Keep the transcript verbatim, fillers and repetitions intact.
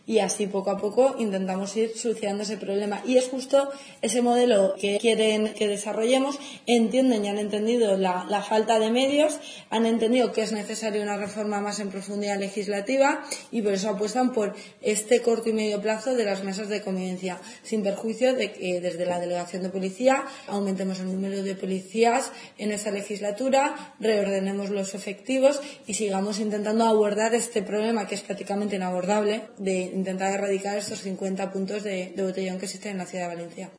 y así poco a poco intentamos ir solucionando ese problema. Y es justo ese modelo que quieren que desarrollemos. Entienden y han entendido la, la falta de medios, han entendido que es necesaria una reforma más en profundidad legislativa y por eso apuestan por este corto y medio plazo de las mesas de convivencia, sin perjuicio de que desde la Delegación de Policía aumentemos el número de policías en esta legislatura, reordenemos los efectivos y sigamos intentando abordar este problema que es prácticamente inabordable de intentar erradicar estos cincuenta puntos de, de botellón que existen en la ciudad de Valencia.